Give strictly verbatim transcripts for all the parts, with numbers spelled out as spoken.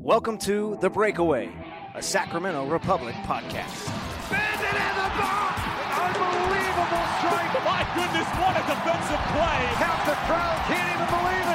Welcome to The Breakaway, a Sacramento Republic podcast. Bandit in the box! Unbelievable strike! My goodness, what a defensive play! Half the crowd can't even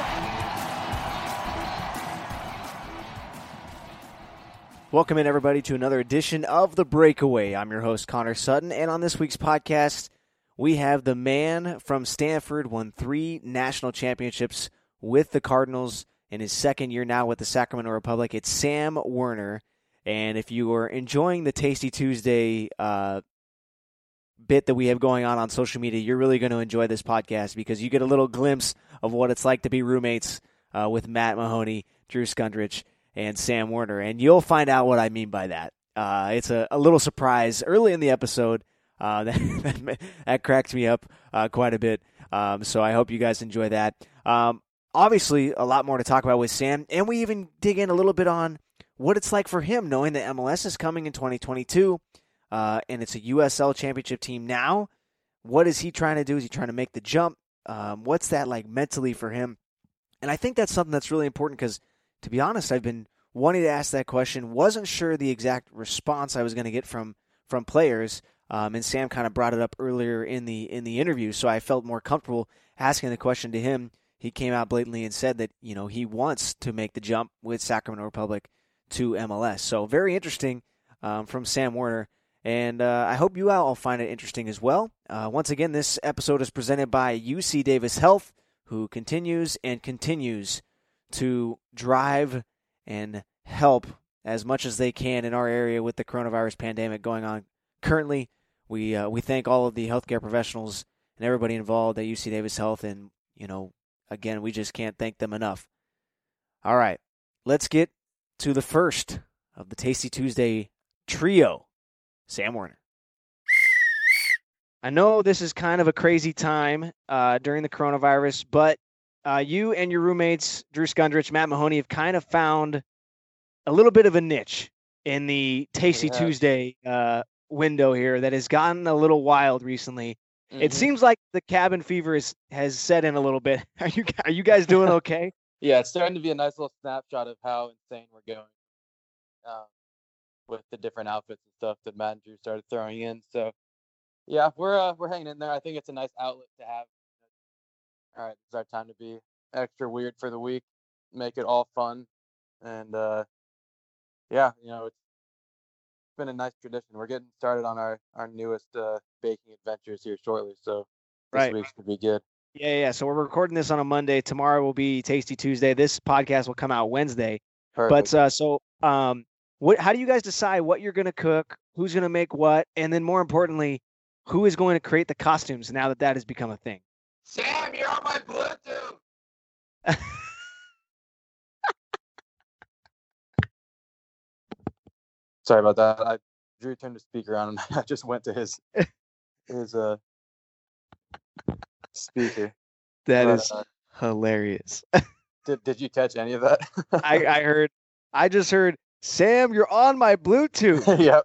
believe it! Welcome in, everybody, to another edition of The Breakaway. I'm your host, Connor Sutton, and on this week's podcast, we have the man from Stanford, won three national championships with the Cardinals in his second year now with the Sacramento Republic. It's Sam Werner, and if you are enjoying the Tasty Tuesday uh, bit that we have going on on social media, you're really going to enjoy this podcast because you get a little glimpse of what it's like to be roommates uh, with Matt Mahoney, Drew Skundrich, and Sam Werner, and you'll find out what I mean by that. Uh, it's a, a little surprise early in the episode uh, that, that, that cracked me up uh, quite a bit, um, so I hope you guys enjoy that. Um, Obviously, a lot more to talk about with Sam, and we even dig in a little bit on what it's like for him, knowing that M L S is coming in twenty twenty-two, uh, and it's a U S L championship team now. What is he trying to do? Is he trying to make the jump? Um, what's that like mentally for him? And I think that's something that's really important because, to be honest, I've been wanting to ask that question. Wasn't sure the exact response I was going to get from from players, um, and Sam kind of brought it up earlier in the in the interview, so I felt more comfortable asking the question to him. He came out blatantly and said that, you know, he wants to make the jump with Sacramento Republic to M L S. So very interesting um, from Sam Werner, and uh, I hope you all find it interesting as well. Uh, once again, this episode is presented by U C Davis Health, who continues and continues to drive and help as much as they can in our area with the coronavirus pandemic going on currently. We uh, we thank all of the healthcare professionals and everybody involved at U C Davis Health, and, you know, again, we just can't thank them enough. All right, let's get to the first of the Tasty Tuesday trio, Sam Werner. I know this is kind of a crazy time uh, during the coronavirus, but uh, you and your roommates, Drew Skundrich, Matt Mahoney, have kind of found a little bit of a niche in the Tasty Yeah. Tuesday uh, window here that has gotten a little wild recently. It Mhm. seems like the cabin fever is, has set in a little bit. Are you are you guys doing okay? Yeah, it's starting to be a nice little snapshot of how insane we're going um, with the different outfits and stuff that Matt and Drew started throwing in. So, yeah, we're uh, we're hanging in there. I think it's a nice outlet to have. All right, it's our time to be extra weird for the week, make it all fun, and uh, yeah, you know, it's been a nice tradition. We're getting started on our our newest uh, baking adventures here shortly, so this Right. week should be good. Yeah, yeah. So we're recording this on a Monday. Tomorrow will be Tasty Tuesday. This podcast will come out Wednesday. Perfect. But uh, so, um, what? How do you guys decide what you're going to cook? Who's going to make what? And then, more importantly, who is going to create the costumes now that that has become a thing? Sam, you're on my Bluetooth. Sorry about that. I Drew turned the speaker on and I just went to his his uh speaker. That But, is uh, hilarious. did did you catch any of that? I, I heard. I just heard, Sam, you're on my Bluetooth. Yep.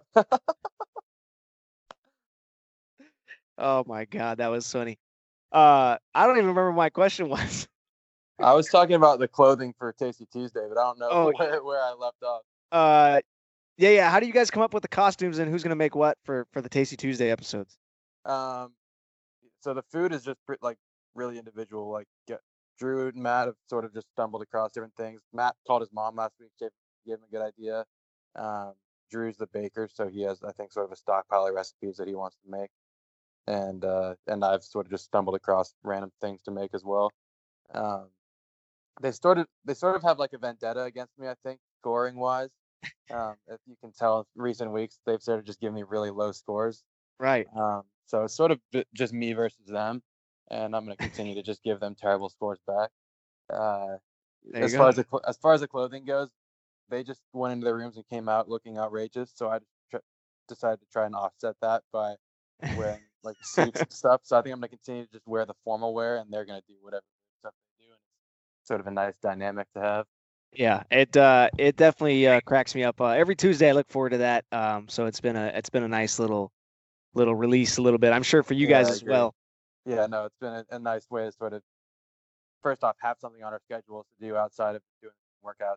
Oh my God, that was funny. Uh, I don't even remember what my question was. I was talking about the clothing for Tasty Tuesday, but I don't know Oh, where, where I left off. Uh, yeah, yeah. How do you guys come up with the costumes and who's gonna make what for for the Tasty Tuesday episodes? Um, so the food is just pre- like really individual. Like get, Drew and Matt have sort of just stumbled across different things. Matt called his mom last week, gave, gave him a good idea. Um, Drew's the baker, so he has, I think, sort of a stockpile of recipes that he wants to make. And uh, and I've sort of just stumbled across random things to make as well. Um, they sort of they sort of have like a vendetta against me, I think, scoring wise. Um, if you can tell, in recent weeks they've sort of just given me really low scores. Right. Um, so it's sort of j- just me versus them, and I'm going to continue to just give them terrible scores back. Uh, There you as go. far as the cl- as far as the clothing goes, they just went into their rooms and came out looking outrageous. So I tr- decided to try and offset that by wearing like suits and stuff. So I think I'm going to continue to just wear the formal wear, and they're going to do whatever stuff they do, and it's sort of a nice dynamic to have. Yeah, it uh, it definitely uh, cracks me up. Uh, every Tuesday, I look forward to that. Um, so it's been a it's been a nice little little release, a little bit. I'm sure for you Yeah, guys I as agree. well. Yeah, no, it's been a, a nice way to sort of first off have something on our schedules to do outside of doing workouts,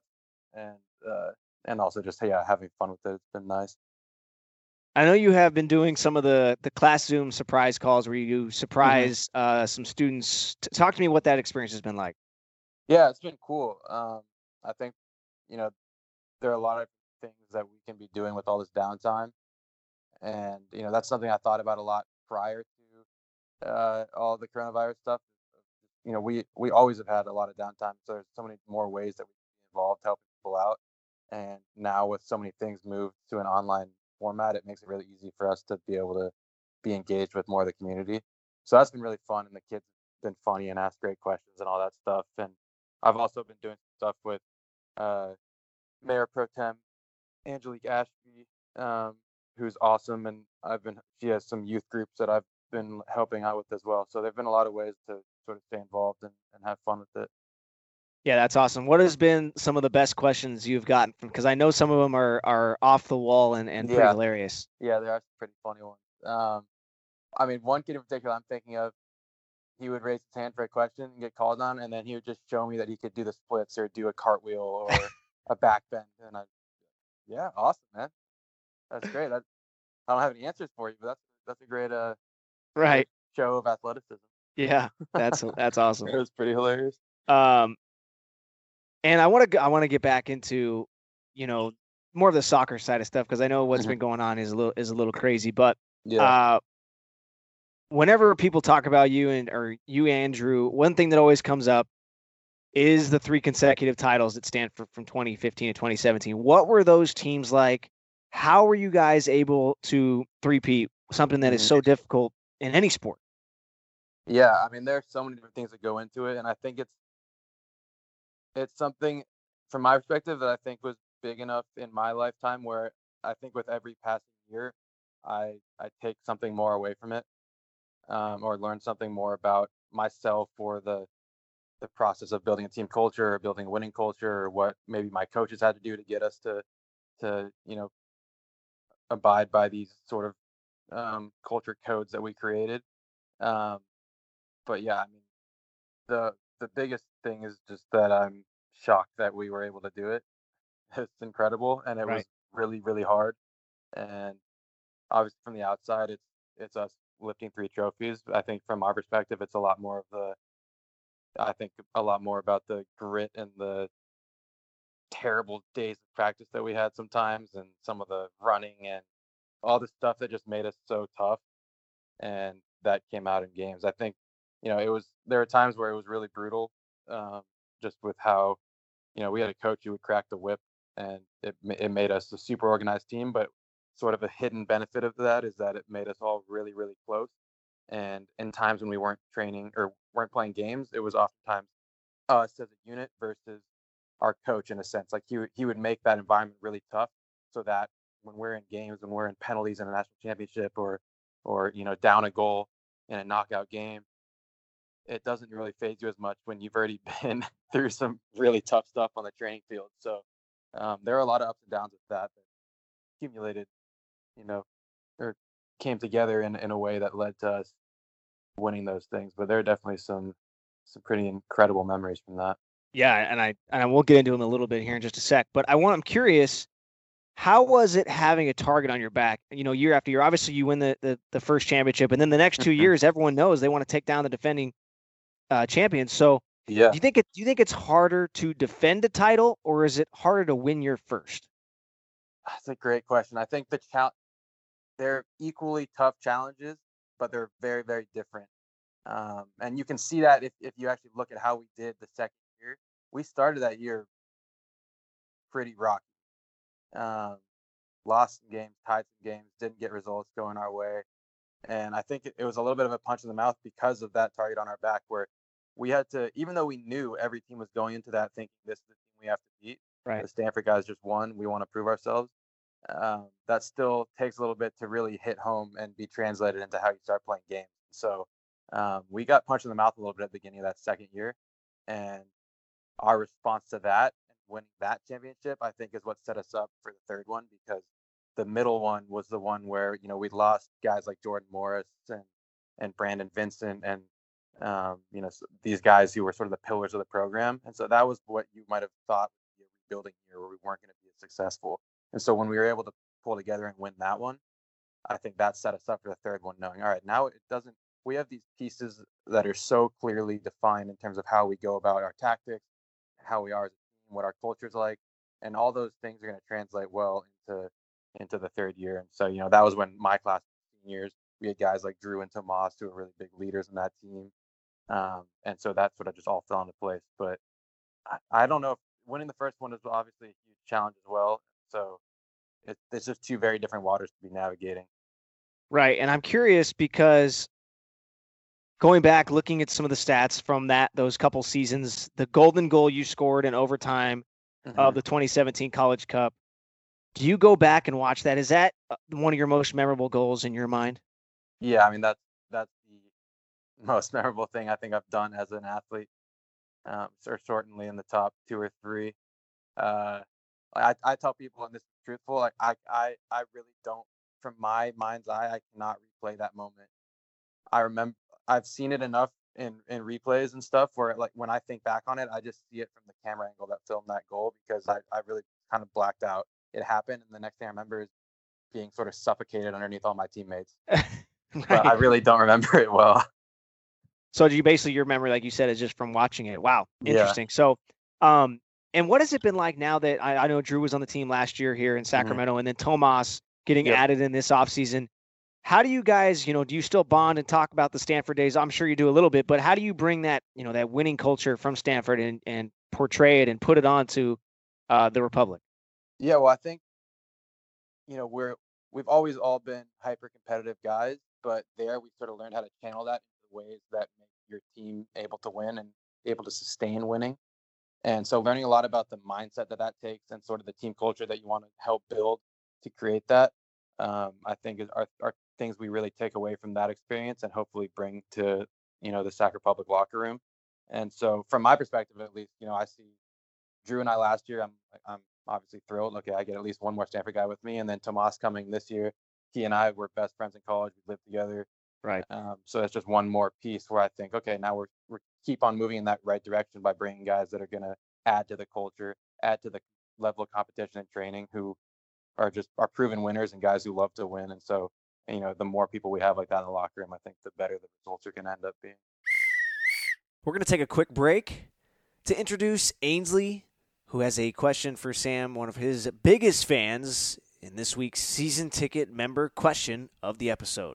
and uh, and also just yeah, having fun with it. It's been nice. I know you have been doing some of the the class Zoom surprise calls where you surprise mm-hmm. uh, some students. T- talk to me what that experience has been like. Yeah, it's been cool. Um, I think you know there are a lot of things that we can be doing with all this downtime, and you know that's something I thought about a lot prior to uh, all the coronavirus stuff. You know, we we always have had a lot of downtime, so there's so many more ways that we can be involved helping people out. And now with so many things moved to an online format, it makes it really easy for us to be able to be engaged with more of the community. So that's been really fun, and the kids have been funny and asked great questions and all that stuff. And I've also been doing stuff with uh, Mayor Pro Tem Angelique Ashby, um, who's awesome, and I've been she has some youth groups that I've been helping out with as well. So there've been a lot of ways to sort of stay involved and, and have fun with it. Yeah, that's awesome. What has been some of the best questions you've gotten from? Because I know some of them are are off the wall and, and pretty yeah. hilarious. Yeah, there are some pretty funny ones. Um, I mean, one kid in particular I'm thinking of, he would raise his hand for a question and get called on, and then he would just show me that he could do the splits or do a cartwheel or a back bend. And I, yeah, awesome, man. That's great. That, I don't have any answers for you, but that's that's a great uh right great show of athleticism. Yeah, that's that's awesome. It was pretty hilarious. Um, and I want to I want to get back into, you know, more of the soccer side of stuff because I know what's mm-hmm. been going on is a little is a little crazy. But yeah. uh, whenever people talk about you and or you, Andrew, one thing that always comes up is the three consecutive titles at Stanford from twenty fifteen to twenty seventeen. What were those teams like? How were you guys able to three-peat something that mm-hmm. is so difficult in any sport? Yeah, I mean, there's so many different things that go into it, and I think it's it's something, from my perspective, that I think was big enough in my lifetime where I think with every passing year, I I take something more away from it, um, or learn something more about myself or the the process of building a team culture or building a winning culture, or what maybe my coaches had to do to get us to to you know abide by these sort of um, culture codes that we created. Um, but yeah, I mean, the the biggest thing is just that I'm shocked that we were able to do it. It's incredible, and it right. was really, really hard. And obviously, from the outside, it's it's us lifting three trophies. I think from our perspective, it's a lot more of the. I think a lot more about the grit and the terrible days of practice that we had sometimes, and some of the running and all the stuff that just made us so tough, and that came out in games. I think, you know, it was there were times where it was really brutal, um, just with how, you know, we had a coach who would crack the whip, and it it made us a super organized team. But sort of a hidden benefit of that is that it made us all really, really close. And in times when we weren't training or weren't playing games, it was oftentimes us as a unit versus our coach, in a sense. Like he he would make that environment really tough, so that when we're in games, when we're in penalties in a national championship, or or you know down a goal in a knockout game, it doesn't really phase you as much when you've already been through some really tough stuff on the training field. So um, there are a lot of ups and downs with that that accumulated, you know, or came together in, in a way that led to us winning those things. But there are definitely some some pretty incredible memories from that. Yeah, and I and I will get into them a little bit here in just a sec. But I want I'm curious, how was it having a target on your back, you know, year after year? Obviously, you win the, the, the first championship, and then the next two years, everyone knows they want to take down the defending uh, champions. So, yeah, do you think it? Do you think it's harder to defend a title, or is it harder to win your first? That's a great question. I think the chal- they're equally tough challenges, but they're very, very different. Um, and you can see that if, if you actually look at how we did the second year. We started that year pretty rocky. Um, lost some games, tied some games, didn't get results going our way. And I think it, it was a little bit of a punch in the mouth because of that target on our back, where we had to, even though we knew every team was going into that thinking this is the team we have to beat. Right. The Stanford guys just won. We want to prove ourselves. Um, that still takes a little bit to really hit home and be translated into how you start playing games. So um, we got punched in the mouth a little bit at the beginning of that second year. And our response to that and winning that championship, I think, is what set us up for the third one, because the middle one was the one where, you know, we lost guys like Jordan Morris and, and Brandon Vincent and, um, you know, these guys who were sort of the pillars of the program. And so that was what you might have thought would be a building year where we weren't going to be as successful. And so when we were able to pull together and win that one, I think that set us up for the third one, knowing, all right, now it doesn't, we have these pieces that are so clearly defined in terms of how we go about our tactics, how we are as a team, what our culture's like, and all those things are going to translate well into into the third year. And so, you know, that was when my class of seniors, we had guys like Drew and Tomas who were really big leaders in that team. Um, and so that sort of just all fell into place. But I, I don't know if winning the first one is obviously a huge challenge as well. So it, it's just two very different waters to be navigating. Right. And I'm curious because going back, looking at some of the stats from that, those couple seasons, the golden goal you scored in overtime mm-hmm. of the twenty seventeen College Cup, do you go back and watch that? Is that one of your most memorable goals in your mind? Yeah. I mean, that's, that's the most memorable thing I think I've done as an athlete, um, or certainly in the top two or three. Uh, I, I tell people, and this is truthful, like I, I, I really don't, from my mind's eye, I cannot replay that moment. I remember I've seen it enough in, in replays and stuff where like when I think back on it, I just see it from the camera angle that filmed that goal because I, I really kind of blacked out. It happened, and the next thing I remember is being sort of suffocated underneath all my teammates. Right. But I really don't remember it well. So you basically, your memory, like you said, is just from watching it. Wow. Interesting. Yeah. So, um, and what has it been like now that I, I know Drew was on the team last year here in Sacramento mm-hmm. and then Tomas getting yep. added in this offseason? How do you guys, you know, do you still bond and talk about the Stanford days? I'm sure you do a little bit, but how do you bring that, you know, that winning culture from Stanford and, and portray it and put it onto uh, the Republic? Yeah, well, I think, you know, we're, we've always all been hyper competitive guys, but there we sort of learned how to channel that into ways that make your team able to win and able to sustain winning. And so learning a lot about the mindset that that takes and sort of the team culture that you want to help build to create that, um, I think is, are, are things we really take away from that experience and hopefully bring to, you know, the Sac Republic locker room. And so from my perspective, at least, you know, I see Drew and I last year, I'm, I'm obviously thrilled. Okay, I get at least one more Stanford guy with me. And then Tomas coming this year, he and I were best friends in college. We lived together. Right. Um, so that's just one more piece where I think, okay, now we're, we're keep on moving in that right direction by bringing guys that are going to add to the culture, add to the level of competition and training, who are just are proven winners and guys who love to win. And so, you know, the more people we have like that in the locker room, I think the better the results are going to end up being. We're going to take a quick break to introduce Ainsley, who has a question for Sam, one of his biggest fans, in this week's season ticket member question of the episode.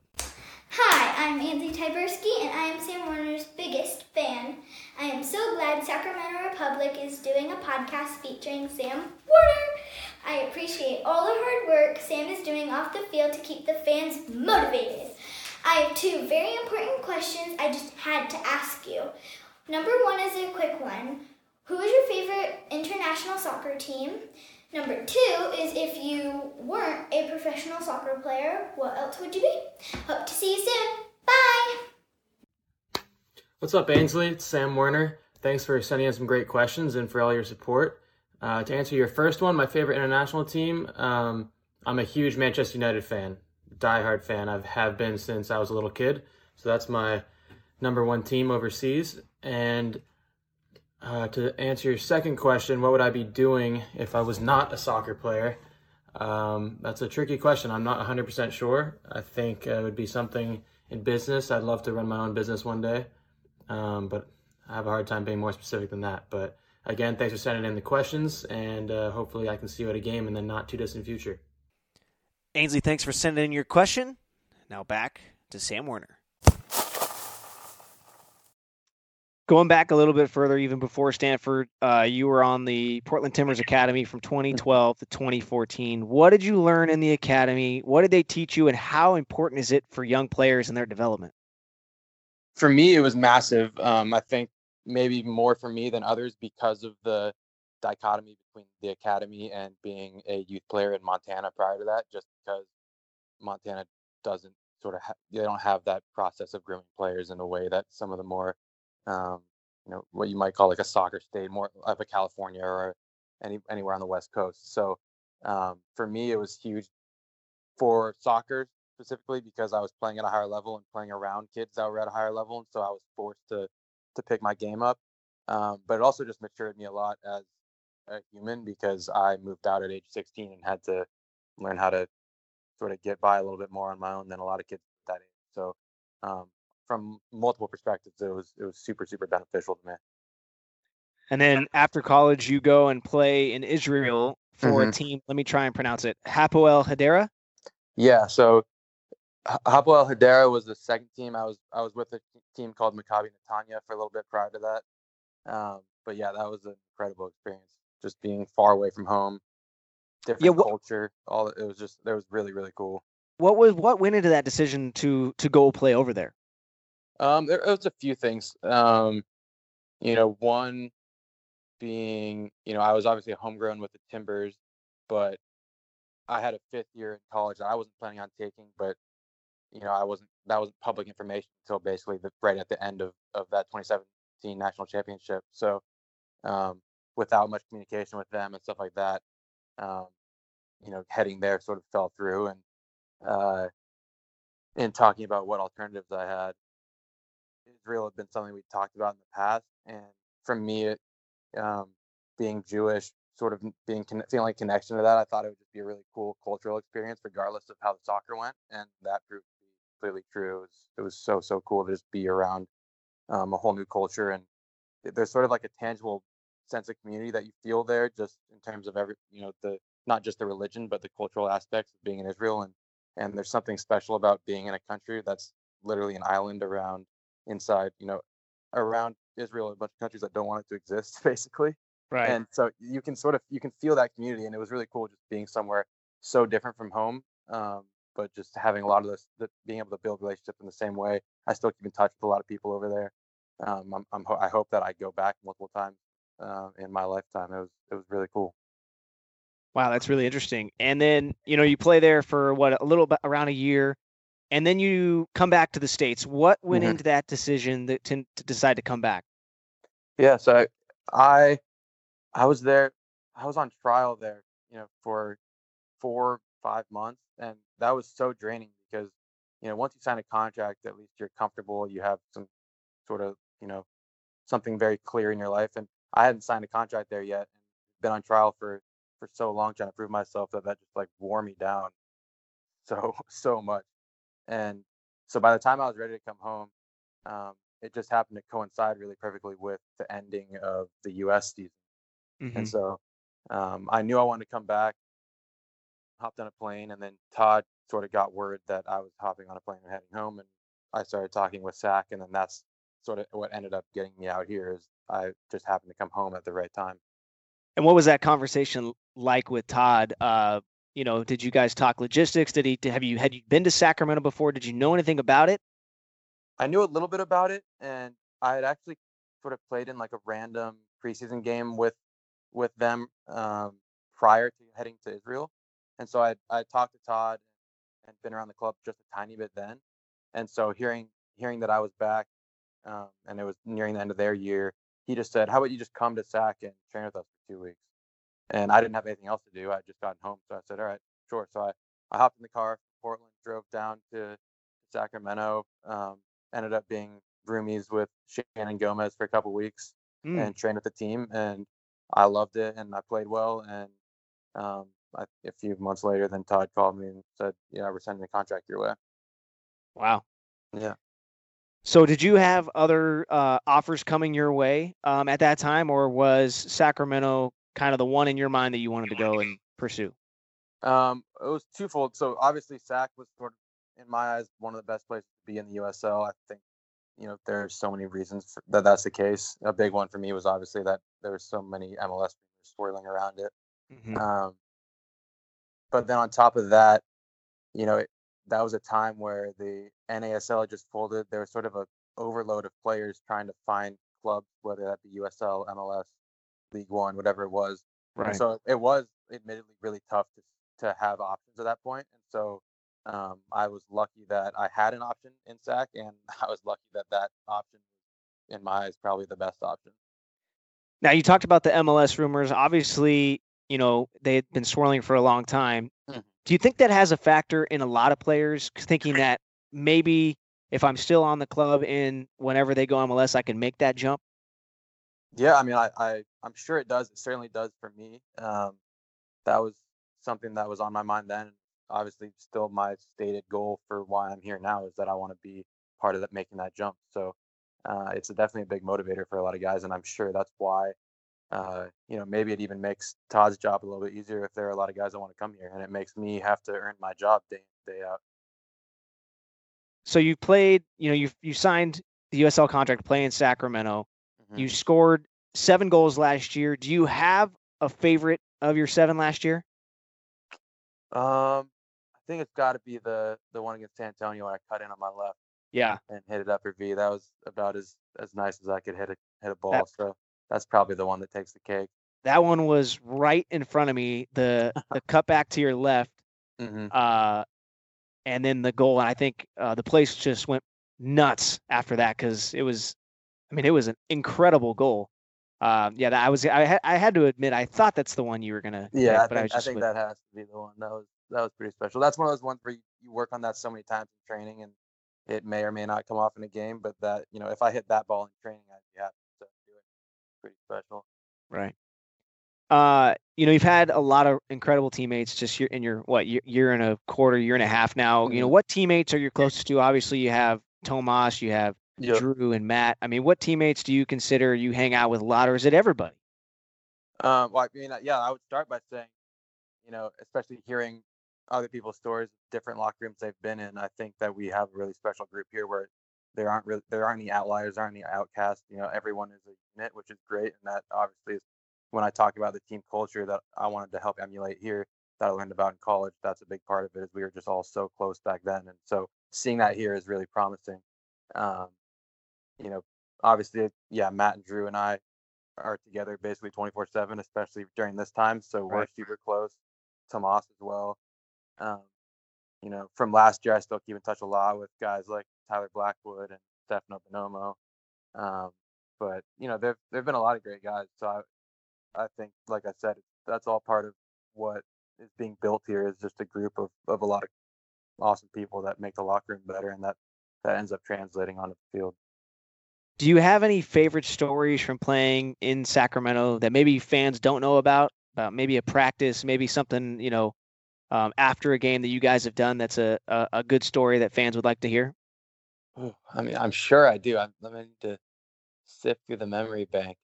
Hi, I'm Ainsley Tyberski, and I am Sam Warner's biggest fan. I am so glad Sacramento Republic is doing a podcast featuring Sam Warner. I appreciate all the hard work Sam is doing off the field to keep the fans motivated. I have two very important questions I just had to ask you. Number one is a quick one. Who is your favorite international soccer team? Number two is if you weren't a professional soccer player, what else would you be? Hope to see you soon. Bye! What's up, Ainsley? It's Sam Warner. Thanks for sending us some great questions and for all your support. Uh, to answer your first one, my favorite international team, um, I'm a huge Manchester United fan, diehard fan. I have been since I was a little kid. So that's my number one team overseas. And Uh, to answer your second question, what would I be doing if I was not a soccer player? Um, that's a tricky question. I'm not one hundred percent sure. I think uh, it would be something in business. I'd love to run my own business one day, um, but I have a hard time being more specific than that. But again, thanks for sending in the questions, and uh, hopefully I can see you at a game in the not too distant future. Ainsley, thanks for sending in your question. Now back to Sam Warner. Going back a little bit further, even before Stanford, uh, you were on the Portland Timbers Academy from twenty twelve to twenty fourteen. What did you learn in the academy? What did they teach you, and how important is it for young players and their development? For me, it was massive. Um, I think maybe more for me than others because of the dichotomy between the academy and being a youth player in Montana prior to that, just because Montana doesn't sort of ha- they don't have that process of grooming players in a way that some of the more Um, you know, what you might call like a soccer state, more of a California or any anywhere on the West Coast. So um, for me, it was huge for soccer specifically because I was playing at a higher level and playing around kids that were at a higher level, and so I was forced to to pick my game up. Um, but it also just matured me a lot as a human because I moved out at age sixteen and had to learn how to sort of get by a little bit more on my own than a lot of kids at that age. So um, from multiple perspectives, it was it was super super beneficial to me. And then after college, you go and play in Israel for Mhm. a team. Let me try and pronounce it. Hapoel Hadera. Yeah, so H- Hapoel Hadera was the second team. I was I was with a team called Maccabi Netanya for a little bit prior to that. Um, but yeah, that was an incredible experience. Just being far away from home, different Yeah, what- culture. All it was just it was really really cool. What was what went into that decision to to go play over there? Um, there was a few things. Um, you know, one being, you know, I was obviously homegrown with the Timbers, but I had a fifth year in college that I wasn't planning on taking, but you know, I wasn't that wasn't public information until basically the, right at the end of, of that twenty seventeen national championship. So um, without much communication with them and stuff like that, um, you know, heading there sort of fell through. And uh, in talking about what alternatives I had, Israel had been something we talked about in the past. And for me, it, um, being Jewish, sort of being con- feeling a connection to that, I thought it would just be a really cool cultural experience, regardless of how the soccer went. And that proved to be completely true. It was, it was so, so cool to just be around um, a whole new culture. And there's sort of like a tangible sense of community that you feel there, just in terms of every, you know, the not just the religion, but the cultural aspects of being in Israel. And and there's something special about being in a country that's literally an island around inside, you know, around Israel, a bunch of countries that don't want it to exist, basically. Right. And so you can sort of you can feel that community, and it was really cool just being somewhere so different from home, um, but just having a lot of this, the, being able to build relationships in the same way. I still keep in touch with a lot of people over there. Um, I'm, I'm, I hope that I go back multiple times uh, in my lifetime. It was it was really cool. Wow, that's really interesting. And then, you know, you play there for what, a little bit around a year, and then you come back to the States. What went Mhm. into that decision that to, to decide to come back? Yeah, so I, I I was there. I was on trial there, you know, for four five months, and that was so draining because, you know, once you sign a contract, at least you're comfortable. You have some sort of, you know, something very clear in your life. And I hadn't signed a contract there yet, and been on trial for for so long trying to prove myself that that just like wore me down so so much. And so by the time I was ready to come home, um, it just happened to coincide really perfectly with the ending of the U S season. Mm-hmm. And so um, I knew I wanted to come back, hopped on a plane, and then Todd sort of got word that I was hopping on a plane and heading home. And I started talking with Sack, and then that's sort of what ended up getting me out here is I just happened to come home at the right time. And what was that conversation like with Todd? Uh, you know, did you guys talk logistics? Did he? Have you had you been to Sacramento before? Did you know anything about it? I knew a little bit about it, and I had actually sort of played in like a random preseason game with with them um, prior to heading to Israel, and so I I talked to Todd and been around the club just a tiny bit then, and so hearing hearing that I was back, um, and it was nearing the end of their year, he just said, "How about you just come to Sac and train with us for two weeks?" And I didn't have anything else to do. I had just gotten home, so I said, "All right, sure." So I I hopped in the car from Portland, drove down to Sacramento. Um, ended up being roomies with Shannon Gomez for a couple weeks Mm. and trained with the team, and I loved it, and I played well. And um, I, a few months later, then Todd called me and said, "Yeah, we're sending the contract your way." Wow. Yeah. So did you have other uh, offers coming your way um, at that time, or was Sacramento kind of the one in your mind that you wanted to go and pursue? Um, it was twofold. So obviously, Sac was sort of, in my eyes, one of the best places to be in the U S L. I think, you know, there's so many reasons for, that that's the case. A big one for me was obviously that there were so many M L S swirling around it. Mm-hmm. Um, but then on top of that, you know, it, that was a time where the N A S L had just folded. There was sort of a overload of players trying to find clubs, whether that be U S L, M L S, League One, whatever it was. Right. And so it was admittedly really tough to to have options at that point. And so um, I was lucky that I had an option in Sac, and I was lucky that that option, in my eyes, probably the best option. Now, you talked about the M L S rumors. Obviously, you know, they had been swirling for a long time. Mm-hmm. Do you think that has a factor in a lot of players thinking that maybe if I'm still on the club and whenever they go M L S, I can make that jump? Yeah, I mean, I, I, I'm sure it does. It certainly does for me. Um, that was something that was on my mind then. Obviously, still my stated goal for why I'm here now is that I want to be part of that, making that jump. So uh, it's a, definitely a big motivator for a lot of guys, and I'm sure that's why. Uh, you know, maybe it even makes Todd's job a little bit easier if there are a lot of guys that want to come here, and it makes me have to earn my job day in, day out. So you played, you know, you you signed the U S L contract, play in Sacramento. Mm-hmm. You scored seven goals last year. Do you have a favorite of your seven last year? Um, I think it's got to be the the one against San Antonio when I cut in on my left. Yeah, and hit it upper V. That was about as as nice as I could hit a hit a ball. That, so that's probably the one that takes the cake. That one was right in front of me. The the cut back to your left. Mm-hmm. Uh. And then the goal, and I think uh, the place just went nuts after that because it was, I mean, it was an incredible goal. Um, yeah, that I was, I had, I had to admit, I thought that's the one you were gonna. Yeah, pick, I but think, I, was just I think with, that has to be the one. That was that was pretty special. That's one of those ones where you, you work on that so many times in training, and it may or may not come off in a game. But that, you know, if I hit that ball in training, I'd be happy to do it. Pretty special. Right. Uh, you know, you've had a lot of incredible teammates just here in your what year, year and a quarter, year and a half now. Mm-hmm. You know, what teammates are you closest to? Obviously, you have Tomas, you have yep. Drew and Matt. I mean, what teammates do you consider you hang out with a lot, or is it everybody? Um, well, I mean, yeah, I would start by saying, you know, especially hearing other people's stories, different locker rooms they've been in. I think that we have a really special group here where there aren't really there aren't any outliers, aren't any outcasts. You know, everyone is a unit, which is great, and that obviously is. When I talk about the team culture that I wanted to help emulate here, that I learned about in college, that's a big part of it. Is we were just all so close back then, and so seeing that here is really promising. Um, you know, obviously, yeah, Matt and Drew and I are together basically twenty-four seven, especially during this time. So right. We're super close. Tomas as well. Um, you know, from last year, I still keep in touch a lot with guys like Tyler Blackwood and Stefano Bonomo. Um, but you know, there there've been a lot of great guys. So I. I think, like I said, that's all part of what is being built here is just a group of, of a lot of awesome people that make the locker room better, and that, that ends up translating onto the field. Do you have any favorite stories from playing in Sacramento that maybe fans don't know about, about maybe a practice, maybe something, you know, um, after a game that you guys have done that's a, a, a good story that fans would like to hear? Ooh, I mean, I'm sure I do. I'm, I'm going to sift through the memory bank.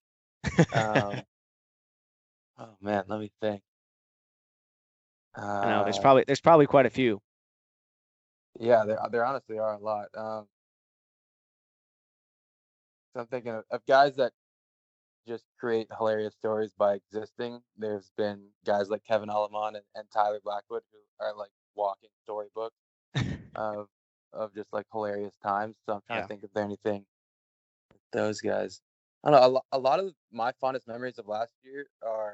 Um, Oh man, let me think. Uh, I know there's probably there's probably quite a few. Yeah, there there honestly are a lot. Um, so I'm thinking of, of guys that just create hilarious stories by existing. There's been guys like Kevin Alamon and, and Tyler Blackwood who are like walking storybooks of of just like hilarious times. So I'm trying yeah. to think if there's anything with those guys. I don't know. A, a lot of my fondest memories of last year are,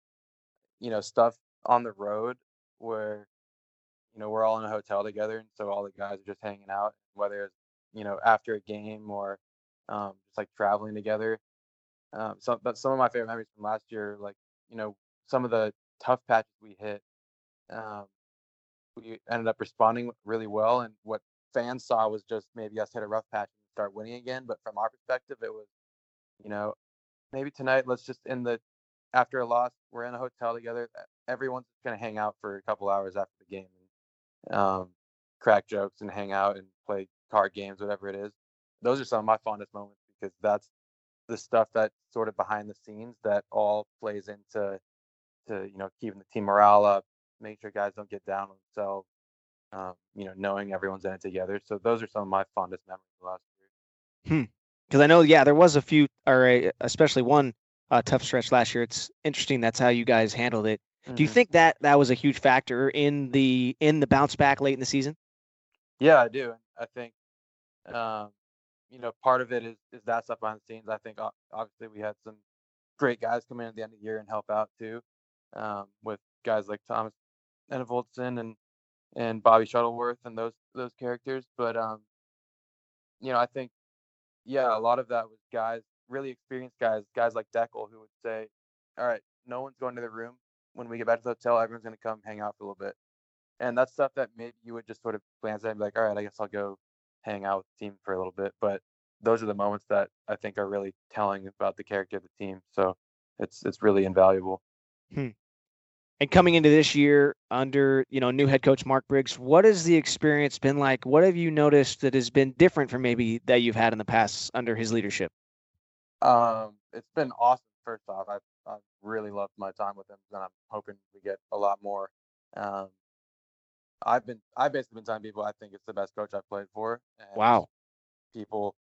you know, stuff on the road where, you know, we're all in a hotel together, and so all the guys are just hanging out, whether it's, you know, after a game or um, just like traveling together. Um, so, but some of my favorite memories from last year, like, you know, some of the tough patches we hit, um, we ended up responding really well, and what fans saw was just maybe us hit a rough patch and start winning again. But from our perspective, it was, you know, maybe tonight let's just in the after a loss, we're in a hotel together. Everyone's going to hang out for a couple hours after the game and um, crack jokes and hang out and play card games, whatever it is. Those are some of my fondest moments because that's the stuff that sort of behind the scenes that all plays into, to, you know, keeping the team morale up, making sure guys don't get down on themselves, um, you know, knowing everyone's in it together. So those are some of my fondest memories of last year. Hmm. Because I know, yeah, there was a few, or a, especially one uh, tough stretch last year. It's interesting that's how you guys handled it. Mm-hmm. Do you think that that was a huge factor in the in the bounce back late in the season? Yeah, I do. I think, um, you know, part of it is is that stuff behind the scenes. I think obviously we had some great guys come in at the end of the year and help out too, um, with guys like Thomas Enevoldson and and Bobby Shuttleworth and those those characters. But um, you know, I think, yeah, a lot of that was guys, really experienced guys, guys like Deckel, who would say, all right, no one's going to the room. When we get back to the hotel, everyone's going to come hang out for a little bit. And that's stuff that maybe you would just sort of glance at and be like, all right, I guess I'll go hang out with the team for a little bit. But those are the moments that I think are really telling about the character of the team. So it's it's really invaluable. Hmm. And coming into this year under, you know, new head coach Mark Briggs, what has the experience been like? What have you noticed that has been different from maybe that you've had in the past under his leadership? Um, it's been awesome. First off, I've I've really loved my time with him, and I'm hoping we get a lot more. Um, I've been I've basically been telling people I think it's the best coach I've played for, and Wow. people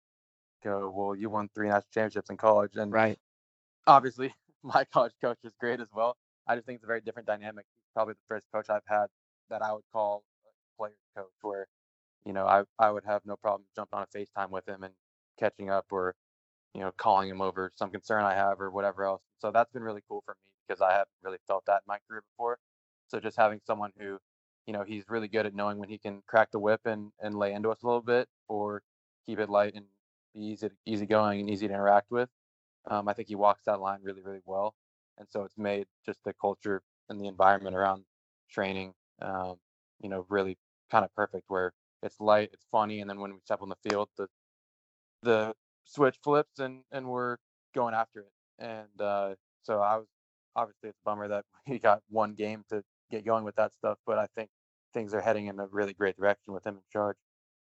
go, "Well, you won three national championships in college," and Right. obviously my college coach is great as well. I just think it's a very different dynamic. He's probably the first coach I've had that I would call a player's coach, where you know I I would have no problem jumping on a FaceTime with him and catching up, or you know calling him over some concern I have or whatever else. So that's been really cool for me because I haven't really felt that in my career before. So just having someone who, you know, he's really good at knowing when he can crack the whip and, and lay into us a little bit, or keep it light and be easy to, easy going and easy to interact with. Um, I think he walks that line really, really well. And so it's made just the culture and the environment around training, um, you know, really kind of perfect, where it's light, it's funny, and then when we step on the field, the the switch flips and and we're going after it. And uh, so I was obviously it's a bummer that we got one game to get going with that stuff, but I think things are heading in a really great direction with him in charge.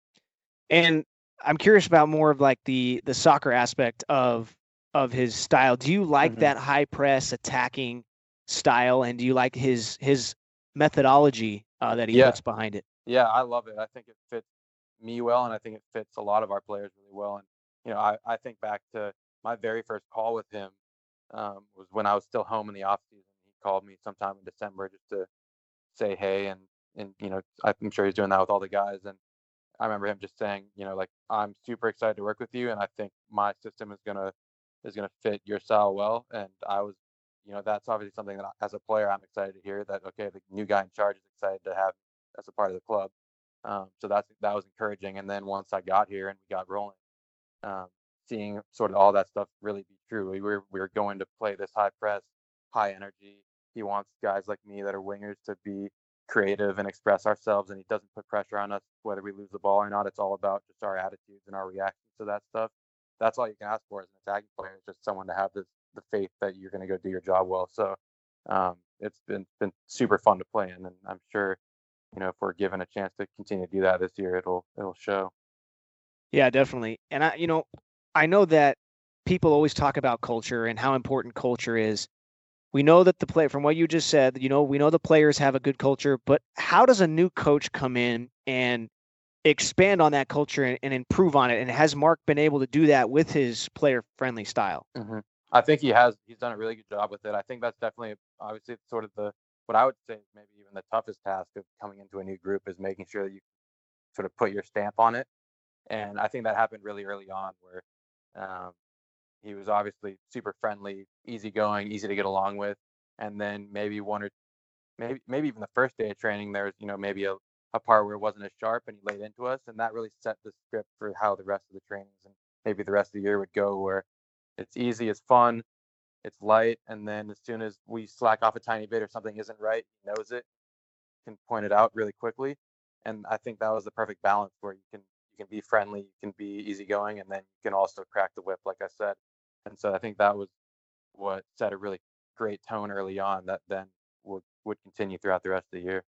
And I'm curious about more of like the the soccer aspect of of his style. Do you like Mhm. that high press attacking style, and do you like his his methodology uh, that he Yeah, puts behind it? yeah, I love it. I think it fits me well, and I think it fits a lot of our players really well. And you know, I, I think back to my very first call with him um, was when I was still home in the off season. He called me sometime in December just to say hey, and and you know, I'm sure he's doing that with all the guys. And I remember him just saying, you know, like, I'm super excited to work with you, and I think my system is gonna is gonna fit your style well. And I was, you know, that's obviously something that I, as a player, I'm excited to hear that. Okay, the new guy in charge is excited to have as a part of the club. Um, so that's that was encouraging. And then once I got here and we got rolling, um, seeing sort of all that stuff really be true. We were we were going to play this high press, high energy. He wants guys like me that are wingers to be creative and express ourselves, and he doesn't put pressure on us whether we lose the ball or not. It's all about just our attitudes and our reactions to that stuff. That's all you can ask for as an attacking player, is just someone to have this the faith that you're going to go do your job well. So um, it's been been super fun to play in, and I'm sure you know if we're given a chance to continue to do that this year, it'll it'll show. Yeah, definitely. And I, you know, I know that people always talk about culture and how important culture is. We know that the play from what you just said, you know, we know the players have a good culture, but how does a new coach come in and expand on that culture and, and improve on it? And has Mark been able to do that with his player friendly style? hmm I think he has. He's done a really good job with it. I think that's definitely, obviously, it's sort of the what I would say is maybe even the toughest task of coming into a new group, is making sure that you sort of put your stamp on it. And I think that happened really early on, where um, he was obviously super friendly, easygoing, easy to get along with. And then maybe one or maybe maybe even the first day of training, there was you know maybe a, a part where it wasn't as sharp, and he laid into us, and that really set the script for how the rest of the trainings and maybe the rest of the year would go, where it's easy, it's fun, it's light, and then as soon as we slack off a tiny bit or something isn't right, he knows it, can point it out really quickly. And I think that was the perfect balance, where you can you can be friendly, you can be easygoing, and then you can also crack the whip, like I said. And so I think that was what set a really great tone early on that then would would continue throughout the rest of the year.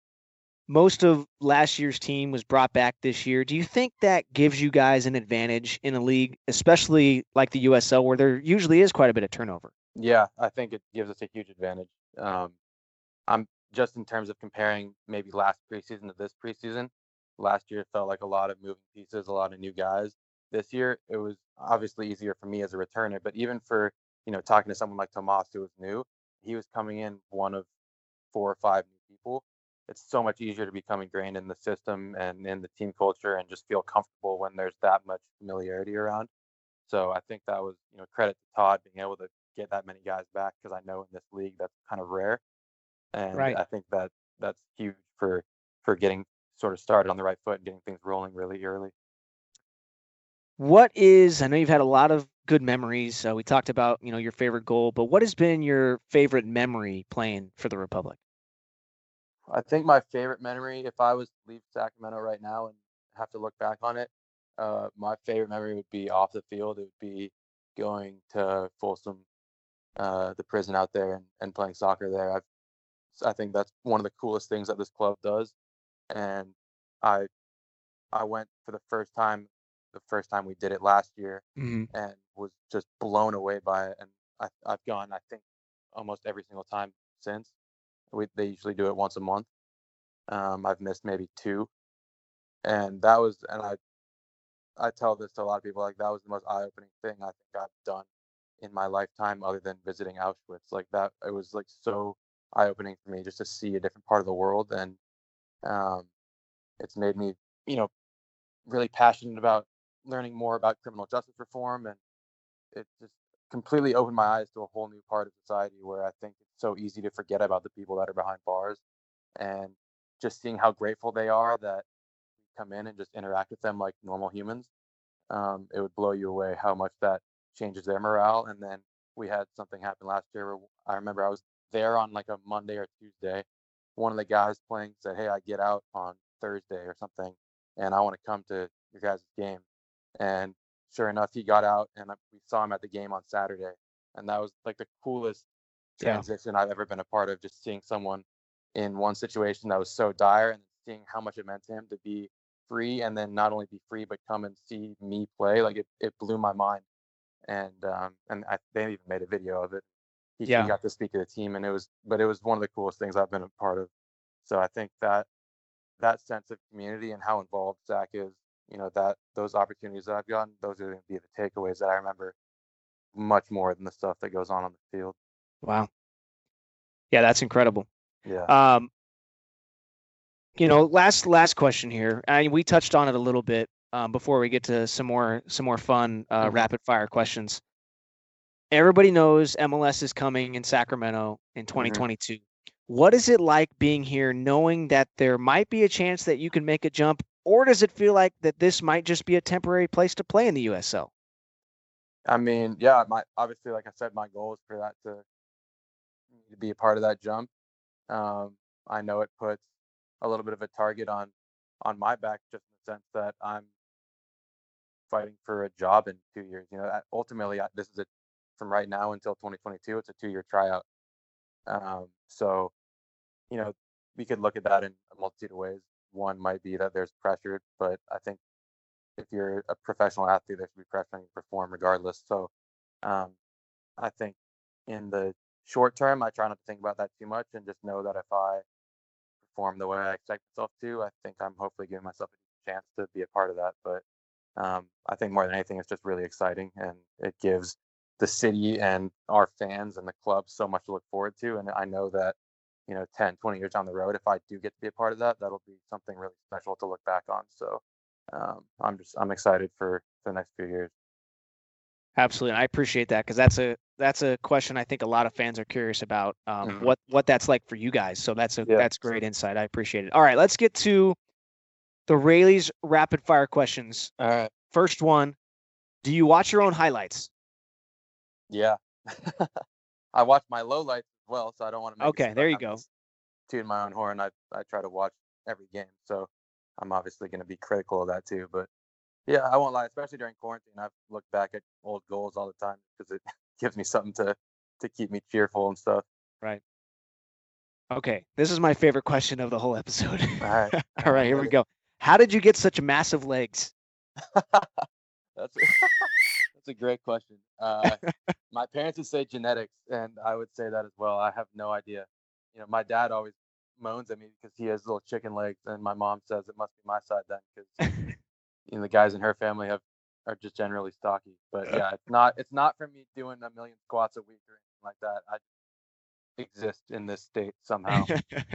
Most of last year's team was brought back this year. Do you think that gives you guys an advantage in a league, especially like the U S L, where there usually is quite a bit of turnover? Yeah, I think it gives us a huge advantage. Um, I'm just in terms of comparing maybe last preseason to this preseason. Last year it felt like a lot of moving pieces, a lot of new guys. This year it was obviously easier for me as a returner, but even for you know talking to someone like Tomas who was new, he was coming in one of four or five new people. It's so much easier to become ingrained in the system and in the team culture and just feel comfortable when there's that much familiarity around. So I think that was you know credit to Todd being able to get that many guys back, because I know in this league that's kind of rare. And Right. I think that that's huge for for getting sort of started on the right foot and getting things rolling really early. What is, I know you've had a lot of good memories. Uh, we talked about, you know, your favorite goal, but what has been your favorite memory playing for the Republic? I think my favorite memory, if I was to leave Sacramento right now and have to look back on it, uh, my favorite memory would be off the field. It would be going to Folsom uh, the prison out there and, and playing soccer there. I've, I think that's one of the coolest things that this club does. And I I went for the first time, the first time we did it last year, Mm-hmm. and was just blown away by it. And I, I've gone, I think, almost every single time since. We, they usually do it once a month. Um, I've missed maybe two, and that was, and I, I tell this to a lot of people, like that was the most eye-opening thing I think I've done in my lifetime, other than visiting Auschwitz. Like that, it was like so eye-opening for me just to see a different part of the world, and um, it's made me, you know, really passionate about learning more about criminal justice reform, and it just completely opened my eyes to a whole new part of society where I think it's so easy to forget about the people that are behind bars, and just seeing how grateful they are that we come in and just interact with them like normal humans. Um, it would blow you away how much that changes their morale. And then we had something happen last year where I remember I was there on like a Monday or Tuesday. One of the guys playing said, "Hey, I get out on Thursday or something, and I want to come to your guys' game." And sure enough, he got out, and we saw him at the game on Saturday. And that was like the coolest Yeah. transition I've ever been a part of, just seeing someone in one situation that was so dire, and seeing how much it meant to him to be free, and then not only be free but come and see me play. Like it, it blew my mind. And um, and I, they even made a video of it. He, Yeah. he got to speak to the team, and it was, but it was one of the coolest things I've been a part of. So I think that that sense of community and how involved Zach is, you know, that those opportunities that I've gotten, those are going to be the takeaways that I remember much more than the stuff that goes on on the field. Wow. Yeah, that's incredible. Yeah. Um, you know, last last question here. I, we touched on it a little bit um, before we get to some more some more fun uh, Mhm. rapid fire questions. Everybody knows M L S is coming in Sacramento in twenty twenty-two. What is it like being here, knowing that there might be a chance that you can make a jump, or does it feel like that this might just be a temporary place to play in the U S L? I mean, yeah, my obviously, like I said, my goal is for that to to be a part of that jump. Um, I know it puts a little bit of a target on on my back, just in the sense that I'm fighting for a job in two years. You know, I- ultimately, I, this is a from right now until twenty twenty-two. It's a two-year tryout. Um, so, you know, we could look at that in a multitude of ways. One might be that there's pressure, but I think if you're a professional athlete, there should be pressure on you to perform regardless. So, um, I think in the short term, I try not to think about that too much, and just know that if I perform the way I expect myself to, I think I'm hopefully giving myself a chance to be a part of that. But um, I think more than anything, it's just really exciting, and it gives the city and our fans and the club so much to look forward to. And I know that, you know, ten, twenty years down the road, if I do get to be a part of that, that'll be something really special to look back on. So um, I'm just, I'm excited for the next few years. Absolutely. I appreciate that, because that's a that's a question I think a lot of fans are curious about, um, Mhm. what what that's like for you guys. So that's a Yeah. that's great insight. I appreciate it. All right, let's get to the Rayleigh's rapid fire questions. All right. First one, do you watch your own highlights? Yeah. I watch my lowlights as well, so I don't want to make it Okay, seem there like you I'm go. just tooting my own horn. I I try to watch every game, so I'm obviously going to be critical of that too. But yeah, I won't lie, especially during quarantine, I've looked back at old goals all the time because it gives me something to to keep me cheerful and stuff. Right. Okay, this is my favorite question of the whole episode. All right. All right, here we go. How did you get such massive legs? That's that's a great question. Uh, my parents would say genetics, and I would say that as well. I have no idea. You know, my dad always moans at me because he has little chicken legs, and my mom says it must be my side then, because you know the guys in her family have are just generally stocky. But yeah, it's not it's not from me doing a million squats a week or anything like that. I exist in this state somehow.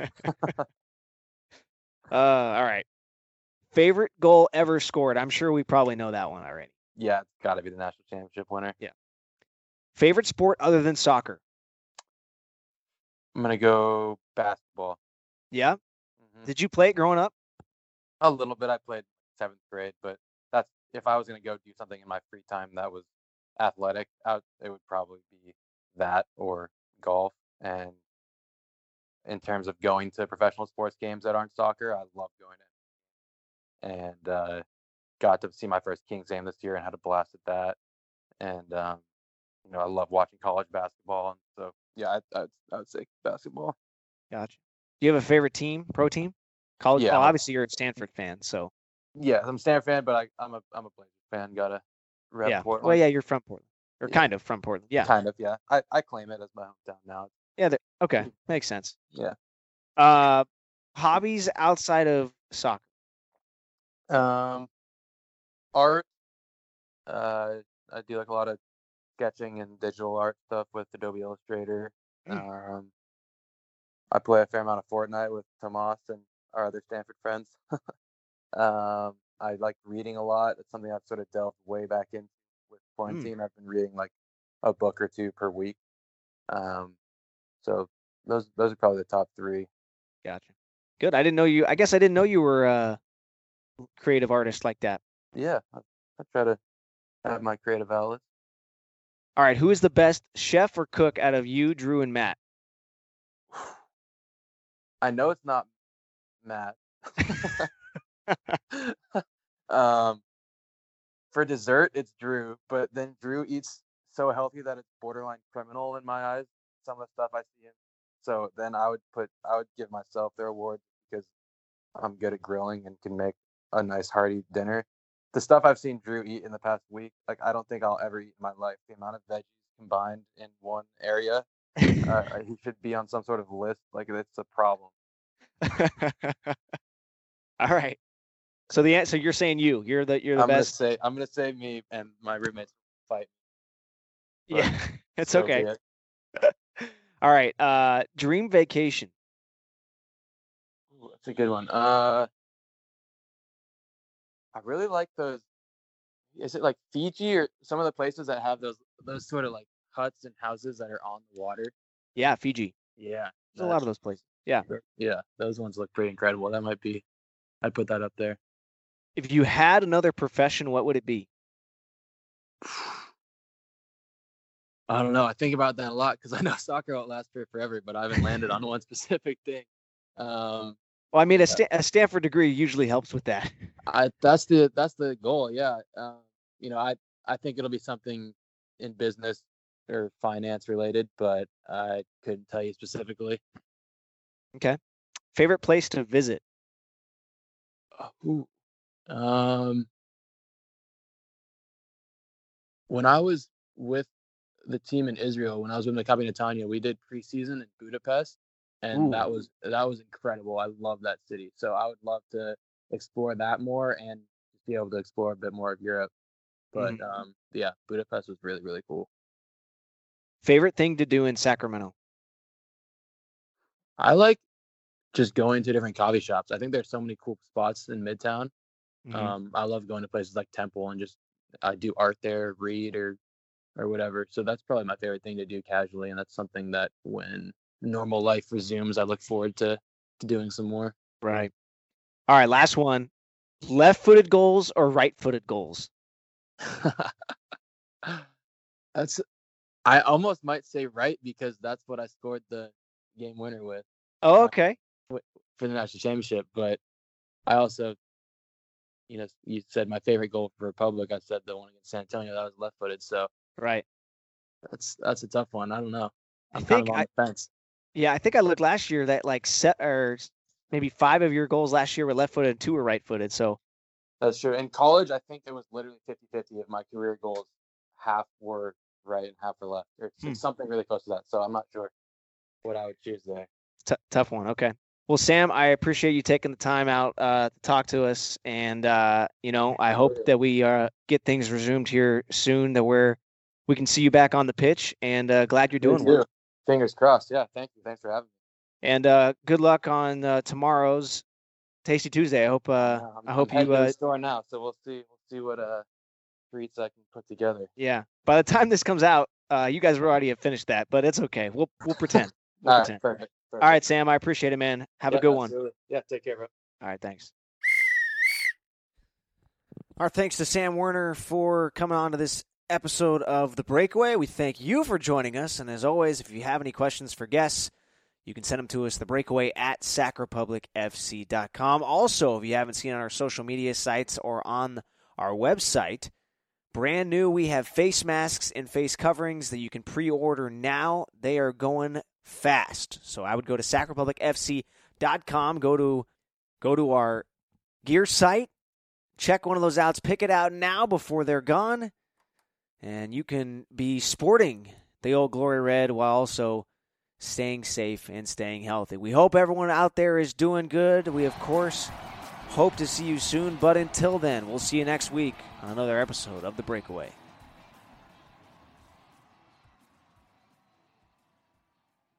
uh, all right. Favorite goal ever scored? I'm sure we probably know that one already. Yeah, it's got to be the national championship winner. Yeah. Favorite sport other than soccer? I'm gonna go basketball. Yeah. hmm Did you play it growing up? A little bit. I played seventh grade, but that's if I was gonna go do something in my free time that was athletic, I, it would probably be that or golf. And in terms of going to professional sports games that aren't soccer, I love going in. And uh, got to see my first Kings game this year and had a blast at that. And um, you know, I love watching college basketball, and so yeah, I I, I would say basketball. Gotcha. Do you have a favorite team, pro team? College? Yeah, well, I'm a- obviously you're a Stanford fan, so Yeah, I'm a Stanford fan, but I, I'm a I'm a Blazers fan. Gotta rep yeah. Portland. Well, yeah, you're from Portland, or Yeah. kind of from Portland. Yeah, Kind of, yeah. I, I claim it as my hometown now. yeah. they're- Okay, makes sense. Yeah. Uh, hobbies outside of soccer. Um, art. Uh, I do like a lot of sketching and digital art stuff with Adobe Illustrator. Um, I play a fair amount of Fortnite with Tomas and our other Stanford friends. um, I like reading a lot. It's something I've sort of delved way back into with quarantine. I've been reading like a book or two per week. Um, so those those are probably the top three. Gotcha. Good. I didn't know you. I guess I didn't know you were a creative artist like that. Yeah, I, I try to have my creative outlets. All right. Who is the best chef or cook out of you, Drew, and Matt? I know it's not Matt. um, for dessert, it's Drew, but then Drew eats so healthy that it's borderline criminal in my eyes. Some of the stuff I see him. So then I would put, I would give myself the award because I'm good at grilling and can make a nice hearty dinner. The stuff I've seen Drew eat in the past week, like I don't think I'll ever eat in my life. The amount of veggies combined in one area, uh, he should be on some sort of list. Like it's a problem. All right. So the so you're saying you you're the you're the I'm best. gonna say I'm gonna say me, and my roommates fight. Yeah, it's So okay. be it. All right. Uh, dream vacation. Ooh, that's a good one. Uh, I really like those. Is it like Fiji or some of the places that have those those sort of like huts and houses that are on the water? Yeah, Fiji. Yeah, There's a lot of those places. Yeah. Yeah, those ones look pretty incredible. That might be. I'd put that up there. If you had another profession, what would it be? I don't know. I think about that a lot because I know soccer won't last for forever, but I haven't landed on one specific thing. Um, Well, I mean, a, Sta- a Stanford degree usually helps with that. I that's the that's the goal. Yeah. Um, you know, I I think it'll be something in business or finance related, but I couldn't tell you specifically. Okay. Favorite place to visit? Ooh. Um, when I was with the team in Israel, when I was with Maccabi Netanya, we did preseason in Budapest, and Ooh. that was that was incredible. I love that city, so I would love to explore that more and be able to explore a bit more of Europe. But Mhm. um, yeah, Budapest was really really cool. Favorite thing to do in Sacramento? I like just going to different coffee shops. I think there's so many cool spots in Midtown. Mhm. Um, I love going to places like Temple and just I do art there, read or or whatever. So that's probably my favorite thing to do casually, and that's something that when normal life resumes, I look forward to, to doing some more. Right. All right, last one. Left-footed goals or right-footed goals? That's I almost might say right because that's what I scored the game winner with Oh, Uh, okay. for the national championship. But I also, you know, you said my favorite goal for Republic. I said the one against San Antonio. That was left-footed. So Right. that's that's a tough one. I don't know. I I'm kind think of on I, the fence. yeah, I think I looked last year that like set or s- maybe five of your goals last year were left-footed and two were right-footed. So That's true. In college, I think it was literally fifty-fifty of my career goals. Half were right and half were left, or s- Hmm. something really close to that. So I'm not sure what I would choose there. t- tough one. Okay. Well, Sam, I appreciate you taking the time out uh, to talk to us, and uh, you know, I hope Absolutely. that we uh, get things resumed here soon, that we're we can see you back on the pitch. And uh, glad you're doing Me well. too. Fingers crossed. Yeah. Thank you. Thanks for having me. And uh, good luck on uh, tomorrow's Tasty Tuesday. I hope. Uh, Yeah, I'm, I hope I'm heading you. to Uh, the store now, so we'll see. We'll see what uh treats I can put together. yeah. By the time this comes out, uh, you guys will already have finished that, but it's okay. We'll we'll pretend. We'll All right. pretend. Perfect. perfect. All right, Sam. I appreciate it, man. Have Yeah, a good one. absolutely. Yeah. Take care, bro. All right. Thanks. Our thanks to Sam Werner for coming on to this episode of The Breakaway. We thank you for joining us. And as always, if you have any questions for guests, you can send them to us, thebreakaway at sac republic f c dot com. Also, if you haven't seen on our social media sites or on our website, Brand new, we have face masks and face coverings that you can pre-order now. They are going fast. So I would go to sac republic f c dot com, go to go to our gear site, check one of those out, pick it out now before they're gone, and you can be sporting the old Glory Red while also staying safe and staying healthy. We hope everyone out there is doing good. We, of course, hope to see you soon, but until then, we'll see you next week on another episode of The Breakaway.